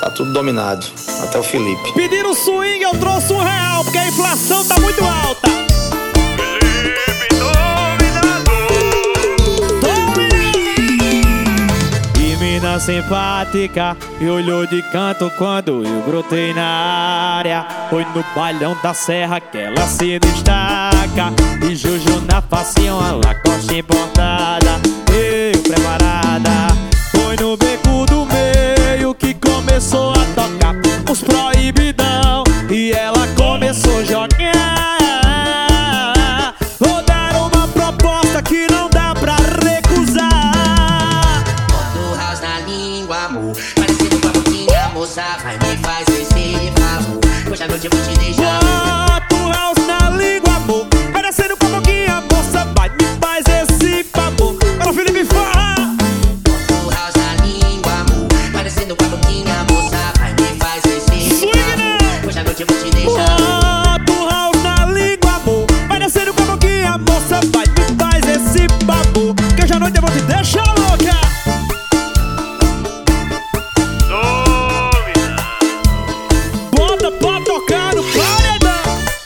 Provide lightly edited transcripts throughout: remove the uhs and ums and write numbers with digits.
Tá tudo dominado, até o Felipe. Pediram swing, eu trouxe R$1, porque a inflação tá muito alta. Felipe dominador. E mina simpática, me olhou de canto quando eu brotei na área. Foi no bailão da serra que ela se destaca. E Juju na facinha, uma Lacoste importada. Eu preparada, foi no beco do meio que começou a tocar os proibidão. E ela começou a jogar. Vou dar uma proposta que não dá pra recusar. Bota o house na língua, amor, parecendo com a boquinha, moça, vai me faz esse favor. Hoje à noite eu vou te deixar. Bota o house na língua, amor, parecendo com a boquinha, moça, vai me faz esse favor. Para o Felipe Farra. Bota o house na língua, amor, parecendo com a boquinha, moça, vai me faz esse favor. Hoje à noite eu vou te deixar. Bota o house na língua, amor, parecendo com a boquinha, moça, vai me faz esse favor. Que hoje à noite eu vou te deixar louca. Bota pra tocar no paredão.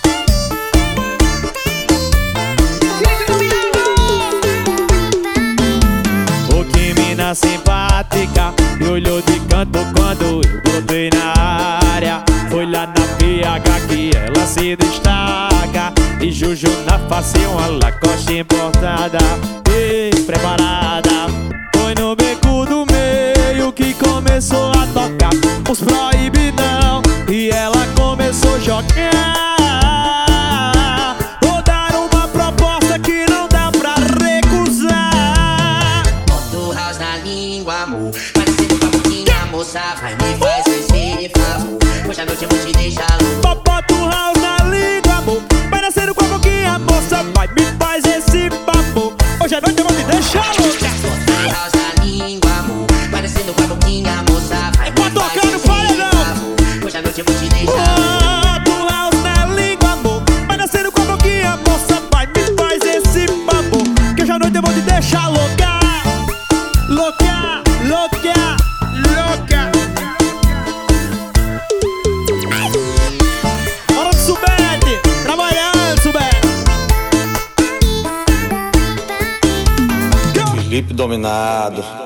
O que mina simpática, me olhou de canto quando eu brotei na área. Foi lá na PH que ela se destaca. E Juju na face, uma Lacoste importada. E preparada, foi no beco do meio que começou a tocar os proibidão. E ela começou a jogar. Vou dar uma proposta que não dá pra recusar. Bota o house na língua, amor, parecendo com a boquinha, moça, vai me faz esse favor. Hoje à noite eu vou te deixar louco. Bota o house na língua, amor, parecendo com a boquinha, moça, vai me faz esse favor. Hoje à noite eu vou te deixar louca. Bota o house na língua, amor, parecendo com a boquinha, moça, vai me Pra faz tocar no esse paredão. favor. Hoje à noite eu vou te deixar. Bota o house na língua, amor, parecendo com a boquinha, moça, vai me faz esse favor. Que hoje à noite eu vou te deixar louca. Louca, louca, louca. Hora de Subete, trabalhando, Subete. Felipe dominado.